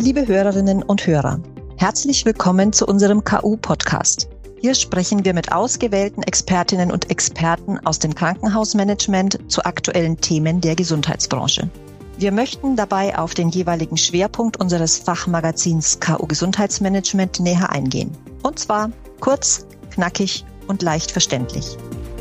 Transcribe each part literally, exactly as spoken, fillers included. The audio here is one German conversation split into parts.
Liebe Hörerinnen und Hörer, herzlich willkommen zu unserem K U-Podcast. Hier sprechen wir mit ausgewählten Expertinnen und Experten aus dem Krankenhausmanagement zu aktuellen Themen der Gesundheitsbranche. Wir möchten dabei auf den jeweiligen Schwerpunkt unseres Fachmagazins K U Gesundheitsmanagement näher eingehen. Und zwar kurz, knackig und leicht verständlich.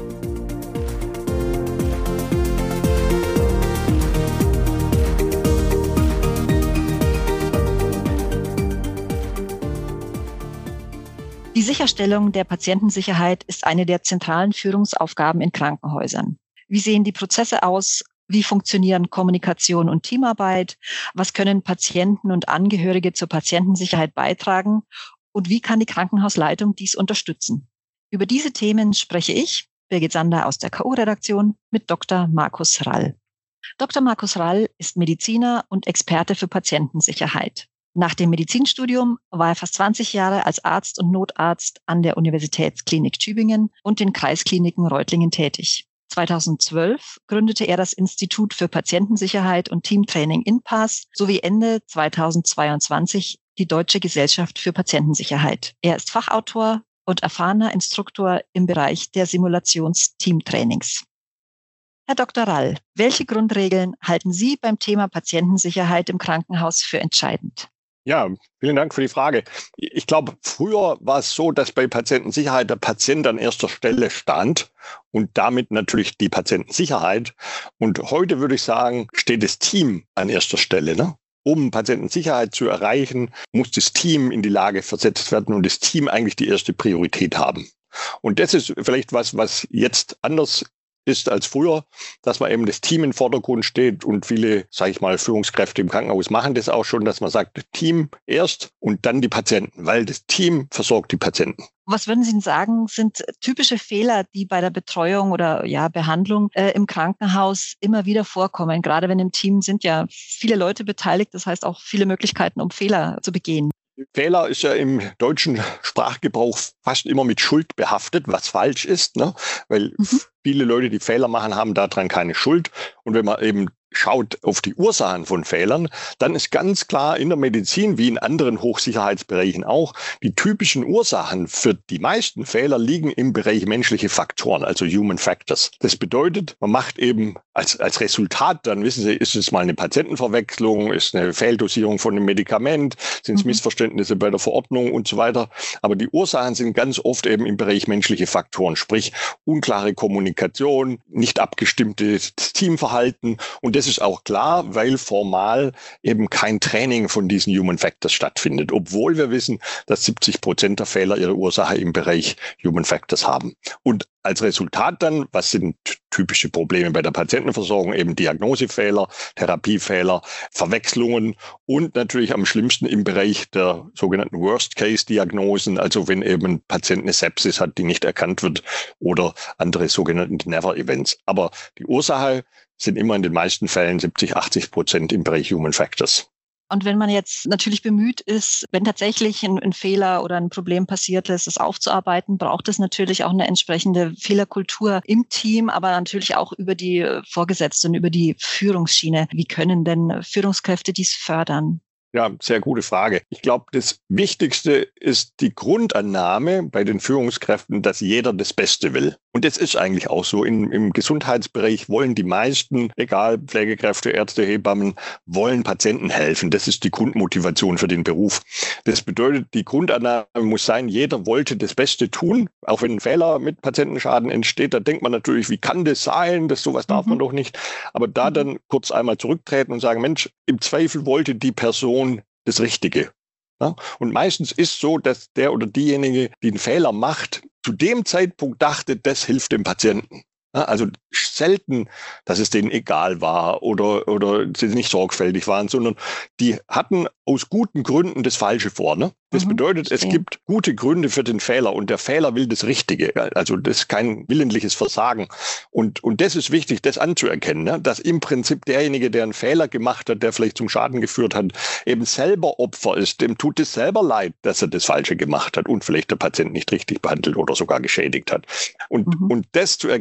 Die Sicherstellung der Patientensicherheit ist eine der zentralen Führungsaufgaben in Krankenhäusern. Wie sehen die Prozesse aus? Wie funktionieren Kommunikation und Teamarbeit? Was können Patienten und Angehörige zur Patientensicherheit beitragen? Und wie kann die Krankenhausleitung dies unterstützen? Über diese Themen spreche ich, Birgit Sander aus der K U-Redaktion, mit Doktor Markus Rall. Doktor Markus Rall ist Mediziner und Experte für Patientensicherheit. Nach dem Medizinstudium war er fast zwanzig Jahre als Arzt und Notarzt an der Universitätsklinik Tübingen und den Kreiskliniken Reutlingen tätig. zweitausendzwölf gründete er das Institut für Patientensicherheit und Teamtraining I N P A S sowie Ende zweitausendzweiundzwanzig die Deutsche Gesellschaft für Patientensicherheit. Er ist Fachautor und erfahrener Instruktor im Bereich der Simulations-Teamtrainings. Herr Doktor Rall, welche Grundregeln halten Sie beim Thema Patientensicherheit im Krankenhaus für entscheidend? Ja, vielen Dank für die Frage. Ich glaube, früher war es so, dass bei Patientensicherheit der Patient an erster Stelle stand und damit natürlich die Patientensicherheit. Und heute würde ich sagen, steht das Team an erster Stelle, ne? Um Patientensicherheit zu erreichen, muss das Team in die Lage versetzt werden und das Team eigentlich die erste Priorität haben. Und das ist vielleicht was, was jetzt anders ist als früher, dass man eben das Team im Vordergrund steht und viele, sage ich mal, Führungskräfte im Krankenhaus machen das auch schon, dass man sagt, Team erst und dann die Patienten, weil das Team versorgt die Patienten. Was würden Sie denn sagen, sind typische Fehler, die bei der Betreuung oder ja Behandlung äh, im Krankenhaus immer wieder vorkommen? Gerade wenn im Team sind ja viele Leute beteiligt, das heißt auch viele Möglichkeiten, um Fehler zu begehen. Fehler ist ja im deutschen Sprachgebrauch fast immer mit Schuld behaftet, was falsch ist, ne? Weil mhm. viele Leute, die Fehler machen, haben daran keine Schuld. Und wenn man eben schaut auf die Ursachen von Fehlern, dann ist ganz klar in der Medizin, wie in anderen Hochsicherheitsbereichen auch, die typischen Ursachen für die meisten Fehler liegen im Bereich menschliche Faktoren, also Human Factors. Das bedeutet, man macht eben als, als Resultat, dann wissen Sie, ist es mal eine Patientenverwechslung, ist eine Fehldosierung von einem Medikament, sind es mhm. Missverständnisse bei der Verordnung und so weiter. Aber die Ursachen sind ganz oft eben im Bereich menschliche Faktoren, sprich unklare Kommunikation, nicht abgestimmtes Teamverhalten. Und das ist auch klar, weil formal eben kein Training von diesen Human Factors stattfindet, obwohl wir wissen, dass siebzig Prozent der Fehler ihre Ursache im Bereich Human Factors haben. Und als Resultat dann, was sind typische Probleme bei der Patientenversorgung? Eben Diagnosefehler, Therapiefehler, Verwechslungen und natürlich am schlimmsten im Bereich der sogenannten Worst-Case-Diagnosen, also wenn eben ein Patient eine Sepsis hat, die nicht erkannt wird oder andere sogenannte Never-Events. Aber die Ursache sind immer in den meisten Fällen siebzig, achtzig Prozent im Bereich Human Factors. Und wenn man jetzt natürlich bemüht ist, wenn tatsächlich ein, ein Fehler oder ein Problem passiert ist, es aufzuarbeiten, braucht es natürlich auch eine entsprechende Fehlerkultur im Team, aber natürlich auch über die Vorgesetzten, über die Führungsschiene. Wie können denn Führungskräfte dies fördern? Ja, sehr gute Frage. Ich glaube, das Wichtigste ist die Grundannahme bei den Führungskräften, dass jeder das Beste will. Und das ist eigentlich auch so. In, im Gesundheitsbereich wollen die meisten, egal Pflegekräfte, Ärzte, Hebammen, wollen Patienten helfen. Das ist die Grundmotivation für den Beruf. Das bedeutet, die Grundannahme muss sein, jeder wollte das Beste tun. Auch wenn ein Fehler mit Patientenschaden entsteht, da denkt man natürlich, wie kann das sein? Das sowas darf mhm. man doch nicht. Aber da dann kurz einmal zurücktreten und sagen, Mensch, im Zweifel wollte die Person das Richtige. Ja? Und meistens ist so, dass der oder diejenige, die einen Fehler macht, zu dem Zeitpunkt dachte, das hilft dem Patienten. Ja? Also selten, dass es denen egal war oder, oder sie nicht sorgfältig waren, sondern die hatten aus guten Gründen das Falsche vor. Ne? Das mhm, bedeutet, es gibt gute Gründe für den Fehler und der Fehler will das Richtige. Also das ist kein willentliches Versagen. Und, und das ist wichtig, das anzuerkennen, ne? Dass im Prinzip derjenige, der einen Fehler gemacht hat, der vielleicht zum Schaden geführt hat, eben selber Opfer ist. Dem tut es selber leid, dass er das Falsche gemacht hat und vielleicht der Patient nicht richtig behandelt oder sogar geschädigt hat. Und, mhm. und das zu erkennen im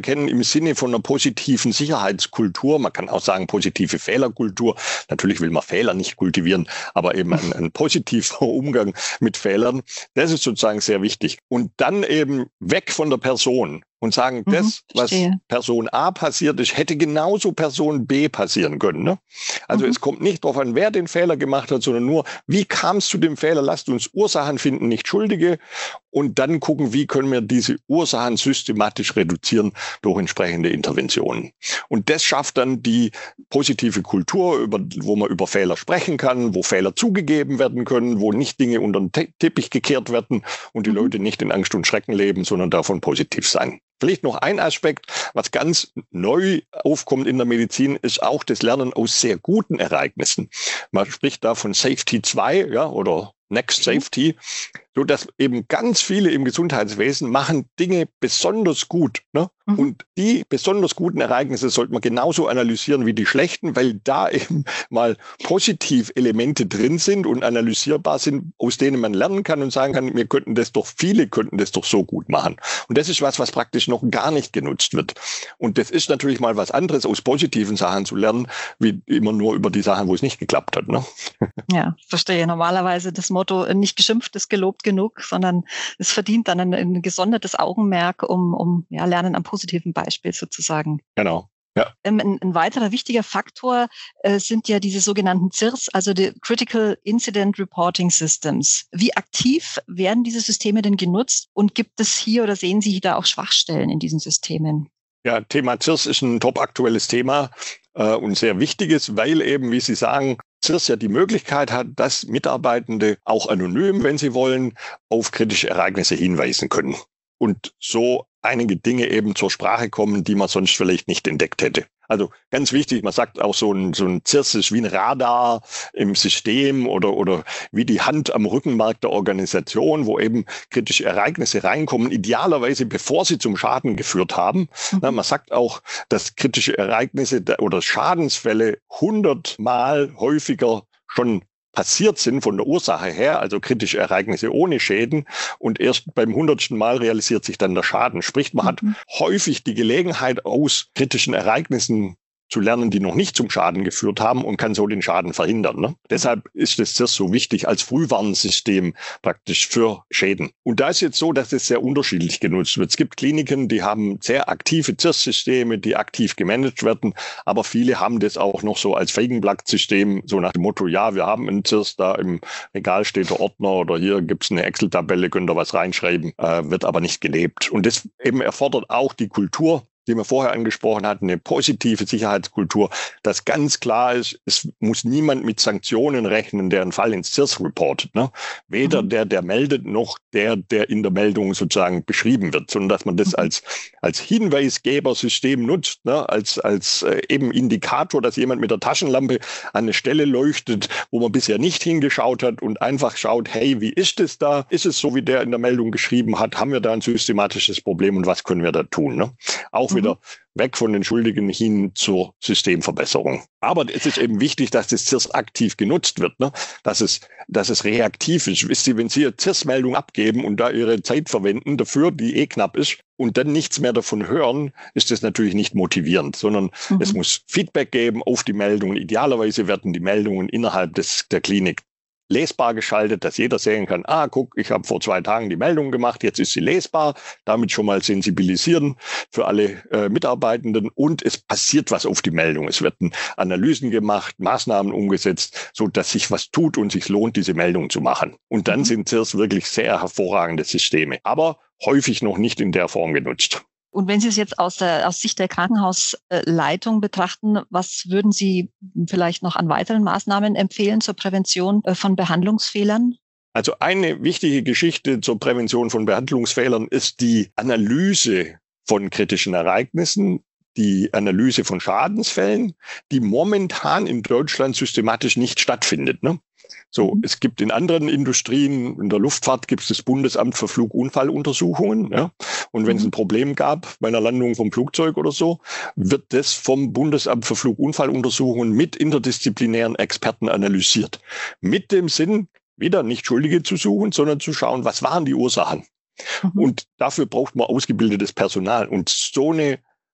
Sinne von einer positiven Sicherheitskultur, man kann auch sagen positive Fehlerkultur, natürlich will man Fehler nicht kultivieren, aber eben ein, ein positiver Umgang mit Fehlern, das ist sozusagen sehr wichtig. Und dann eben weg von der Person und sagen, Mhm, das, was verstehe. Person A passiert ist, hätte genauso Person B passieren können. Ne? Also Mhm. es kommt nicht darauf an, wer den Fehler gemacht hat, sondern nur, wie kam es zu dem Fehler? Lasst uns Ursachen finden, nicht Schuldige. Und dann gucken, wie können wir diese Ursachen systematisch reduzieren durch entsprechende Interventionen. Und das schafft dann die positive Kultur, über, wo man über Fehler sprechen kann, wo Fehler zugegeben werden können, wo nicht Dinge unter den Te- Teppich gekehrt werden und die Mhm. Leute nicht in Angst und Schrecken leben, sondern davon positiv sein. Vielleicht noch ein Aspekt, was ganz neu aufkommt in der Medizin, ist auch das Lernen aus sehr guten Ereignissen. Man spricht da von Safety zwei, ja, oder Next Safety, so dass eben ganz viele im Gesundheitswesen machen Dinge besonders gut. Ne? Mhm. Und die besonders guten Ereignisse sollte man genauso analysieren wie die schlechten, weil da eben mal positiv Elemente drin sind und analysierbar sind, aus denen man lernen kann und sagen kann, wir könnten das doch, viele könnten das doch so gut machen. Und das ist was, was praktisch noch gar nicht genutzt wird. Und das ist natürlich mal was anderes, aus positiven Sachen zu lernen, wie immer nur über die Sachen, wo es nicht geklappt hat. Ne? Ja, verstehe. Normalerweise das Motto, nicht geschimpft ist gelobt genug, sondern es verdient dann ein, ein gesondertes Augenmerk, um, um ja, Lernen am positiven Beispiel sozusagen. Genau. Ja. Ähm, ein, ein weiterer wichtiger Faktor äh, sind ja diese sogenannten C I R S, also die Critical Incident Reporting Systems. Wie aktiv werden diese Systeme denn genutzt und gibt es hier oder sehen Sie da auch Schwachstellen in diesen Systemen? Ja, Thema C I R S ist ein top aktuelles Thema äh, und sehr wichtiges, weil eben, wie Sie sagen, C I R S ja die Möglichkeit hat, dass Mitarbeitende auch anonym, wenn sie wollen, auf kritische Ereignisse hinweisen können. Und so einige Dinge eben zur Sprache kommen, die man sonst vielleicht nicht entdeckt hätte. Also ganz wichtig, man sagt auch, so ein, so ein C I R S ist wie ein Radar im System oder, oder wie die Hand am Rückenmark der Organisation, wo eben kritische Ereignisse reinkommen, idealerweise bevor sie zum Schaden geführt haben. Mhm. Na, man sagt auch, dass kritische Ereignisse oder Schadensfälle hundertmal häufiger schon passiert sind von der Ursache her, also kritische Ereignisse ohne Schäden. Und erst beim hundertsten Mal realisiert sich dann der Schaden. Sprich, man hat häufig die Gelegenheit, aus kritischen Ereignissen zu lernen, die noch nicht zum Schaden geführt haben und kann so den Schaden verhindern. Ne? Deshalb ist das C I R S so wichtig als Frühwarnsystem praktisch für Schäden. Und da ist jetzt so, dass es sehr unterschiedlich genutzt wird. Es gibt Kliniken, die haben sehr aktive C I R S-Systeme, die aktiv gemanagt werden, aber viele haben das auch noch so als Feigenblatt-System, so nach dem Motto, ja, wir haben einen C I R S, da im Regal steht der Ordner oder hier gibt's eine Excel-Tabelle, könnt ihr was reinschreiben, äh, wird aber nicht gelebt. Und das eben erfordert auch die Kultur, die wir vorher angesprochen hatten, eine positive Sicherheitskultur, dass ganz klar ist, es muss niemand mit Sanktionen rechnen, der einen Fall ins C I R S reportet. Ne? Weder mhm. der, der meldet, noch der, der in der Meldung sozusagen beschrieben wird, sondern dass man das mhm. als, als Hinweisgebersystem nutzt, ne? als, als äh, eben Indikator, dass jemand mit der Taschenlampe an eine Stelle leuchtet, wo man bisher nicht hingeschaut hat und einfach schaut, hey, wie ist es da? Ist es so, wie der in der Meldung geschrieben hat? Haben wir da ein systematisches Problem und was können wir da tun? Ne? Auch wieder weg von den Schuldigen hin zur Systemverbesserung. Aber es ist eben wichtig, dass das C I R S aktiv genutzt wird, ne? dass es, dass es reaktiv ist. Wisst ihr, wenn Sie eine C I R S-Meldung abgeben und da Ihre Zeit verwenden dafür, die eh knapp ist, und dann nichts mehr davon hören, ist das natürlich nicht motivierend, sondern mhm. es muss Feedback geben auf die Meldungen. Idealerweise werden die Meldungen innerhalb des, der Klinik lesbar geschaltet, dass jeder sehen kann, ah, guck, ich habe vor zwei Tagen die Meldung gemacht, jetzt ist sie lesbar, damit schon mal sensibilisieren für alle äh, Mitarbeitenden und es passiert was auf die Meldung. Es werden Analysen gemacht, Maßnahmen umgesetzt, so dass sich was tut und sich lohnt, diese Meldung zu machen. Und dann mhm. sind C I R S wirklich sehr hervorragende Systeme, aber häufig noch nicht in der Form genutzt. Und wenn Sie es jetzt aus der aus Sicht der Krankenhausleitung betrachten, was würden Sie vielleicht noch an weiteren Maßnahmen empfehlen zur Prävention von Behandlungsfehlern? Also eine wichtige Geschichte zur Prävention von Behandlungsfehlern ist die Analyse von kritischen Ereignissen, die Analyse von Schadensfällen, die momentan in Deutschland systematisch nicht stattfindet. Ne? So, mhm. es gibt in anderen Industrien, in der Luftfahrt gibt es das Bundesamt für Flugunfalluntersuchungen. Ja? Und wenn mhm. es ein Problem gab bei einer Landung vom Flugzeug oder so, wird das vom Bundesamt für Flugunfalluntersuchungen mit interdisziplinären Experten analysiert. Mit dem Sinn, wieder nicht Schuldige zu suchen, sondern zu schauen, was waren die Ursachen. Mhm. Und dafür braucht man ausgebildetes Personal. Und so eine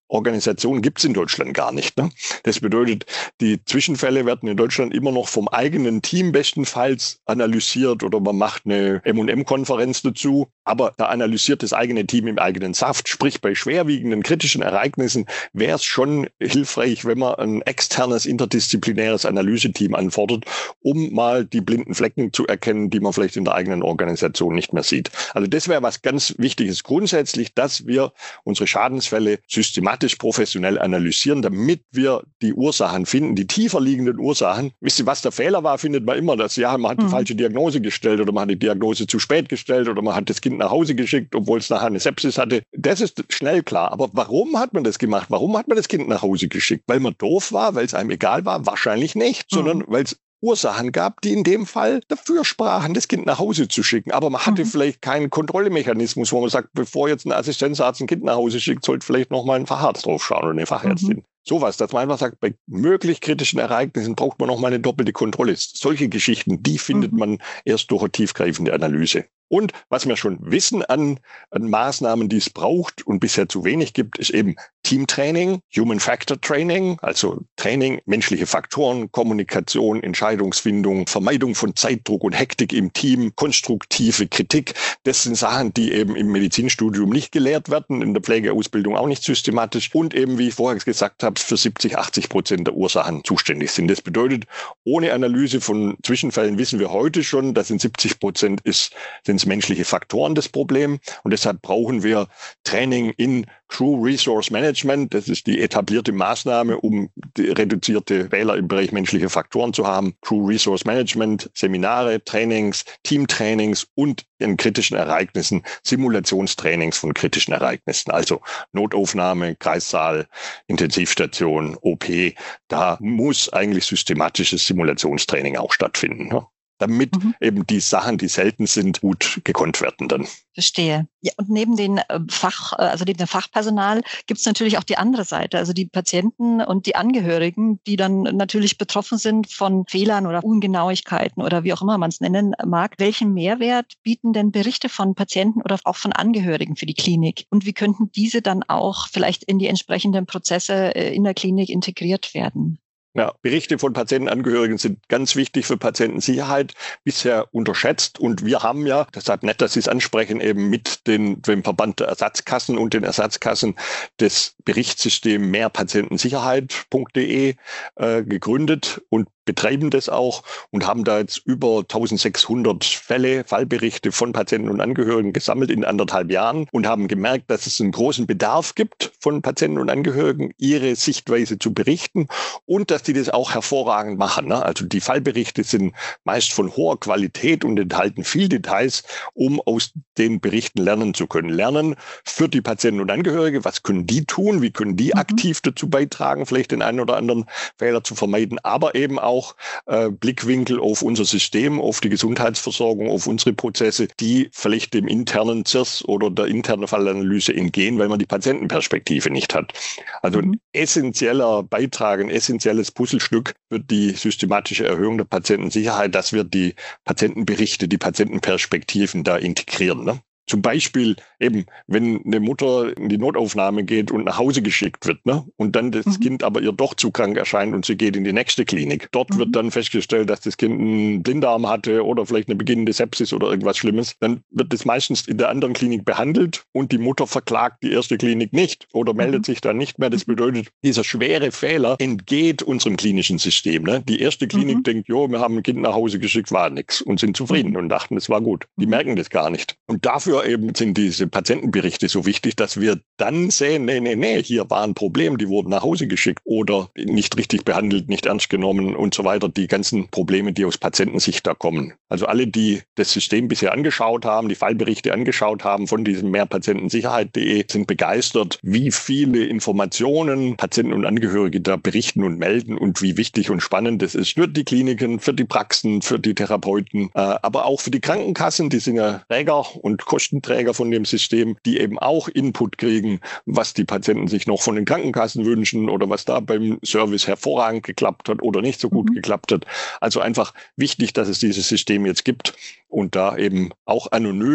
Organisation gibt es in Deutschland gar nicht. Ne? Das bedeutet, die Zwischenfälle werden in Deutschland immer noch vom eigenen Team bestenfalls analysiert oder man macht eine M und M-Konferenz dazu. Aber da analysiert das eigene Team im eigenen Saft. Sprich, bei schwerwiegenden kritischen Ereignissen wäre es schon hilfreich, wenn man ein externes, interdisziplinäres Analyseteam anfordert, um mal die blinden Flecken zu erkennen, die man vielleicht in der eigenen Organisation nicht mehr sieht. Also das wäre was ganz Wichtiges grundsätzlich, dass wir unsere Schadensfälle systematisch professionell analysieren, damit wir die Ursachen finden, die tiefer liegenden Ursachen. Wisst ihr, was der Fehler war, findet man immer, dass ja, man hat die mhm. falsche Diagnose gestellt oder man hat die Diagnose zu spät gestellt oder man hat das Kind nach Hause geschickt, obwohl es nachher eine Sepsis hatte. Das ist schnell klar. Aber warum hat man das gemacht? Warum hat man das Kind nach Hause geschickt? Weil man doof war, weil es einem egal war? Wahrscheinlich nicht, mhm. sondern weil es Ursachen gab, die in dem Fall dafür sprachen, das Kind nach Hause zu schicken. Aber man hatte mhm. vielleicht keinen Kontrollmechanismus, wo man sagt, bevor jetzt ein Assistenzarzt ein Kind nach Hause schickt, sollte vielleicht noch mal ein Facharzt draufschauen oder eine Fachärztin. Mhm. Sowas, dass man einfach sagt, bei möglich kritischen Ereignissen braucht man noch mal eine doppelte Kontrolle. Solche Geschichten, die findet mhm. man erst durch eine tiefgreifende Analyse. Und was wir schon wissen an, an Maßnahmen, die es braucht und bisher zu wenig gibt, ist eben Teamtraining, Human Factor Training, also Training, menschliche Faktoren, Kommunikation, Entscheidungsfindung, Vermeidung von Zeitdruck und Hektik im Team, konstruktive Kritik. Das sind Sachen, die eben im Medizinstudium nicht gelehrt werden, in der Pflegeausbildung auch nicht systematisch und eben, wie ich vorher gesagt habe, für siebzig, achtzig Prozent der Ursachen zuständig sind. Das bedeutet, ohne Analyse von Zwischenfällen wissen wir heute schon, dass in siebzig Prozent ist, sind es menschliche Faktoren das Problem. Und deshalb brauchen wir Training in True Resource Management. Das ist die etablierte Maßnahme, um die reduzierte Fehler im Bereich menschliche Faktoren zu haben. True Resource Management, Seminare, Trainings, Teamtrainings und in kritischen Ereignissen Simulationstrainings von kritischen Ereignissen. Also Notaufnahme, Kreissaal, Intensivstation, O P. Da muss eigentlich systematisches Simulationstraining auch stattfinden, ne? Damit mhm. eben die Sachen, die selten sind, gut gekonnt werden dann. Verstehe. Ja, und neben den Fach, also neben dem Fachpersonal gibt es natürlich auch die andere Seite, also die Patienten und die Angehörigen, die dann natürlich betroffen sind von Fehlern oder Ungenauigkeiten oder wie auch immer man es nennen mag. Welchen Mehrwert bieten denn Berichte von Patienten oder auch von Angehörigen für die Klinik? Und wie könnten diese dann auch vielleicht in die entsprechenden Prozesse in der Klinik integriert werden? Ja, Berichte von Patientenangehörigen sind ganz wichtig für Patientensicherheit, bisher unterschätzt. Und wir haben ja, deshalb nett, dass Sie es ansprechen, eben mit den, dem Verband der Ersatzkassen und den Ersatzkassen das Berichtssystem mehrpatientensicherheit punkt de äh, gegründet und betreiben das auch und haben da jetzt über eintausendsechshundert Fälle, Fallberichte von Patienten und Angehörigen gesammelt in anderthalb Jahren und haben gemerkt, dass es einen großen Bedarf gibt von Patienten und Angehörigen, ihre Sichtweise zu berichten und dass die das auch hervorragend machen. Ne? Also die Fallberichte sind meist von hoher Qualität und enthalten viel Details, um aus den Berichten lernen zu können. Lernen für die Patienten und Angehörige, was können die tun, wie können die mhm. aktiv dazu beitragen, vielleicht den einen oder anderen Fehler zu vermeiden, aber eben auch auch äh, Blickwinkel auf unser System, auf die Gesundheitsversorgung, auf unsere Prozesse, die vielleicht dem internen Z I R S oder der internen Fallanalyse entgehen, weil man die Patientenperspektive nicht hat. Also ein essentieller Beitrag, ein essentielles Puzzlestück für die systematische Erhöhung der Patientensicherheit, dass wir die Patientenberichte, die Patientenperspektiven da integrieren. Ne? Zum Beispiel eben, wenn eine Mutter in die Notaufnahme geht und nach Hause geschickt wird, ne, und dann das mhm. Kind aber ihr doch zu krank erscheint und sie geht in die nächste Klinik. Dort mhm. wird dann festgestellt, dass das Kind einen Blinddarm hatte oder vielleicht eine beginnende Sepsis oder irgendwas Schlimmes. Dann wird das meistens in der anderen Klinik behandelt und die Mutter verklagt die erste Klinik nicht oder meldet mhm. sich dann nicht mehr. Das bedeutet, dieser schwere Fehler entgeht unserem klinischen System. Ne? Die erste Klinik mhm. denkt, jo, wir haben ein Kind nach Hause geschickt, war nichts und sind zufrieden mhm. und dachten, es war gut. Die merken das gar nicht. Und dafür eben sind diese Patientenberichte so wichtig, dass wir dann sehen, nee, nee, nee, hier war ein Problem, die wurden nach Hause geschickt oder nicht richtig behandelt, nicht ernst genommen und so weiter. Die ganzen Probleme, die aus Patientensicht da kommen. Also alle, die das System bisher angeschaut haben, die Fallberichte angeschaut haben von diesem mehrpatientensicherheit punkt de, sind begeistert, wie viele Informationen Patienten und Angehörige da berichten und melden und wie wichtig und spannend das ist für die Kliniken, für die Praxen, für die Therapeuten, aber auch für die Krankenkassen, die sind ja Träger und Kostenträger von dem System, die eben auch Input kriegen, was die Patienten sich noch von den Krankenkassen wünschen oder was da beim Service hervorragend geklappt hat oder nicht so gut mhm. geklappt hat. Also einfach wichtig, dass es dieses System jetzt gibt und da eben auch anonym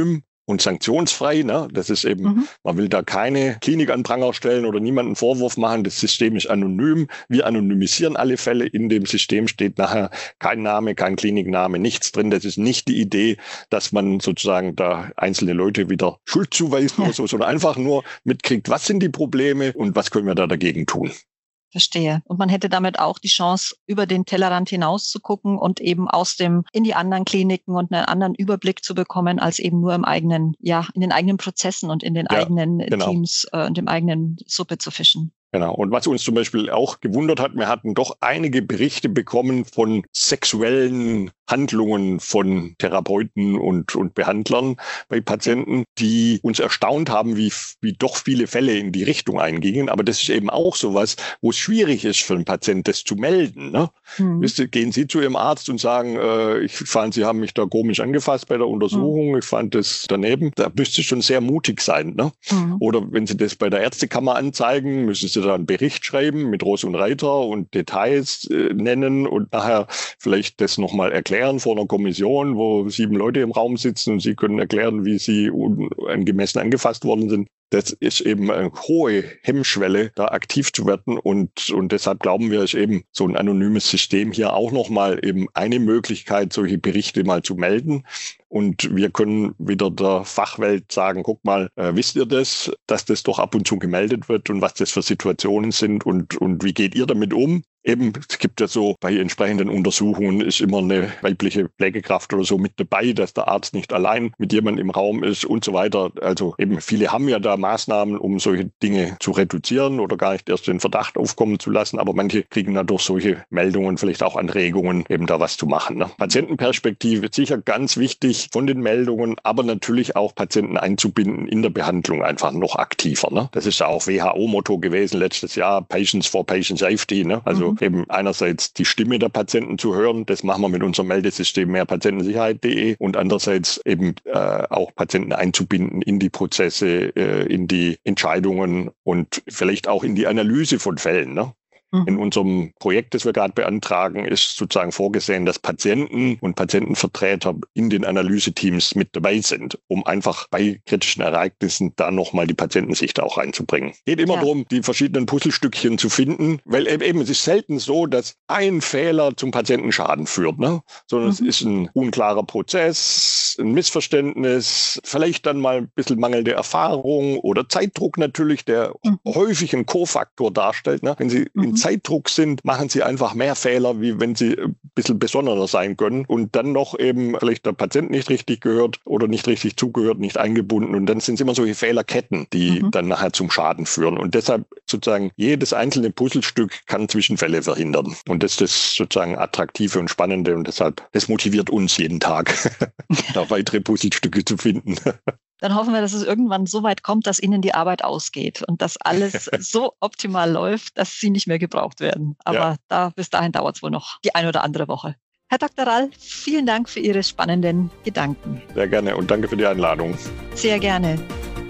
und sanktionsfrei. Ne? Das ist eben, mhm. man will da keine Klinik an Pranger stellen oder niemanden Vorwurf machen. Das System ist anonym. Wir anonymisieren alle Fälle. In dem System steht nachher kein Name, kein Klinikname, nichts drin. Das ist nicht die Idee, dass man sozusagen da einzelne Leute wieder Schuld zuweist ja. oder so, sondern einfach nur mitkriegt, was sind die Probleme und was können wir da dagegen tun. Verstehe. Und man hätte damit auch die Chance, über den Tellerrand hinaus zu gucken und eben aus dem, in die anderen Kliniken und einen anderen Überblick zu bekommen, als eben nur im eigenen, ja, in den eigenen Prozessen und in den ja, eigenen genau. Teams äh, und im eigenen Suppe zu fischen. Genau. Und was uns zum Beispiel auch gewundert hat, wir hatten doch einige Berichte bekommen von sexuellen Handlungen von Therapeuten und, und Behandlern bei Patienten, die uns erstaunt haben, wie, wie doch viele Fälle in die Richtung eingingen. Aber das ist eben auch sowas, wo es schwierig ist für einen Patienten, das zu melden. Ne? Mhm. Wisst ihr, gehen Sie zu Ihrem Arzt und sagen, äh, ich fand, Sie haben mich da komisch angefasst bei der Untersuchung, mhm. ich fand das daneben. Da müsste schon sehr mutig sein. Ne? Mhm. Oder wenn Sie das bei der Ärztekammer anzeigen, müssen Sie da einen Bericht schreiben mit Ross und Reiter und Details äh, nennen und nachher vielleicht das nochmal erklären vor einer Kommission, wo sieben Leute im Raum sitzen und Sie können erklären, wie Sie unangemessen angefasst worden sind. Das ist eben eine hohe Hemmschwelle, da aktiv zu werden. Und, und deshalb glauben wir, ist eben so ein anonymes System hier auch nochmal eben eine Möglichkeit, solche Berichte mal zu melden. Und wir können wieder der Fachwelt sagen, guck mal, äh, wisst ihr das, dass das doch ab und zu gemeldet wird und was das für Situationen sind und, und wie geht ihr damit um? Eben, es gibt ja so, bei entsprechenden Untersuchungen ist immer eine weibliche Pflegekraft oder so mit dabei, dass der Arzt nicht allein mit jemandem im Raum ist und so weiter. Also eben, viele haben ja da Maßnahmen, um solche Dinge zu reduzieren oder gar nicht erst den Verdacht aufkommen zu lassen. Aber manche kriegen dann durch solche Meldungen vielleicht auch Anregungen, eben da was zu machen. Ne? Patientenperspektive sicher ganz wichtig von den Meldungen, aber natürlich auch Patienten einzubinden in der Behandlung einfach noch aktiver. Ne? Das ist ja auch W H O-Motto gewesen letztes Jahr, Patients for Patient Safety. Ne? Also mhm. eben einerseits die Stimme der Patienten zu hören, das machen wir mit unserem Meldesystem mehrpatientensicherheit punkt de und andererseits eben äh, auch Patienten einzubinden in die Prozesse, äh, in die Entscheidungen und vielleicht auch in die Analyse von Fällen. Ne? In unserem Projekt, das wir gerade beantragen, ist sozusagen vorgesehen, dass Patienten und Patientenvertreter in den Analyseteams mit dabei sind, um einfach bei kritischen Ereignissen da nochmal die Patientensicht auch reinzubringen. Geht immer ja. darum, die verschiedenen Puzzlestückchen zu finden, weil eben es ist selten so, dass ein Fehler zum Patientenschaden führt, ne? Sondern mhm. es ist ein unklarer Prozess, ein Missverständnis, vielleicht dann mal ein bisschen mangelnde Erfahrung oder Zeitdruck natürlich, der mhm. häufig einen Co-Faktor darstellt. Ne? Wenn Sie mhm. in Zeitdruck sind, machen sie einfach mehr Fehler, wie wenn sie ein bisschen besonderer sein können und dann noch eben vielleicht der Patient nicht richtig gehört oder nicht richtig zugehört, nicht eingebunden und dann sind es immer solche Fehlerketten, die mhm. dann nachher zum Schaden führen und deshalb sozusagen jedes einzelne Puzzlestück kann Zwischenfälle verhindern und das ist das sozusagen Attraktive und Spannende und deshalb, das motiviert uns jeden Tag, da weitere Puzzlestücke zu finden. Dann hoffen wir, dass es irgendwann so weit kommt, dass Ihnen die Arbeit ausgeht und dass alles so optimal läuft, dass Sie nicht mehr gebraucht werden. Aber ja. da bis dahin dauert es wohl noch die eine oder andere Woche. Herr Doktor Rall, vielen Dank für Ihre spannenden Gedanken. Sehr gerne und danke für die Einladung. Sehr gerne.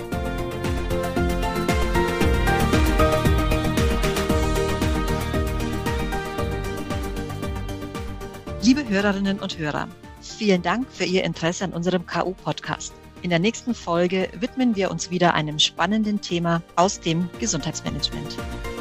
Liebe Hörerinnen und Hörer, vielen Dank für Ihr Interesse an unserem K U-Podcast. In der nächsten Folge widmen wir uns wieder einem spannenden Thema aus dem Gesundheitsmanagement.